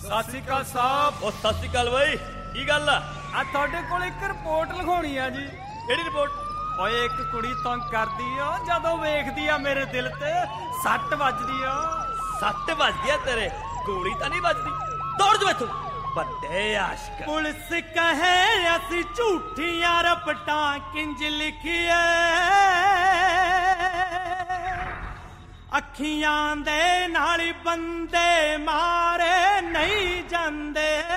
ਸਤਿ ਸ਼੍ਰੀ ਅਕਾਲ ਸਾਹਿਬ। ਉਹ ਸਤਿ ਸ਼੍ਰੀ ਅਕਾਲ ਬਾਈ, ਕੀ ਗੱਲ ਆ? ਤੁਹਾਡੇ ਕੋਲ ਇੱਕ ਰਿਪੋਰਟ ਲਿਖਾਉਣੀ ਆ ਜੀ। ਕਿਹੜੀ ਰਿਪੋਰਟ? ਓਏ ਇੱਕ ਕੁੜੀ ਤੰਗ ਕਰਦੀ ਆ, ਜਦੋਂ ਵੇਖਦੀ ਆ ਮੇਰੇ ਦਿਲ ਤੇ ਸੱਟ ਵੱਜਦੀ ਆ। ਸੱਟ ਵੱਜਦੀ ਆ ਤੇਰੇ? ਗੋਲੀ ਤਾਂ ਨਹੀਂ ਵੱਜਦੀ। ਦੌੜ ਜਾ ਇੱਥੋਂ ਵੱਡੇ ਆਸ਼ਕ। ਪੁਲਿਸ ਕਹੇ ਅਸੀਂ ਝੂਠੀਆਂ ਰਪਟਾਂ ਕਿੰਜ ਲਿਖੀਏ, ਅੱਖੀਆਂ ਦੇ ਨਾਲ ਬੰਦੇ ਮਾਰੇ ਨਹੀਂ ਜਾਂਦੇ।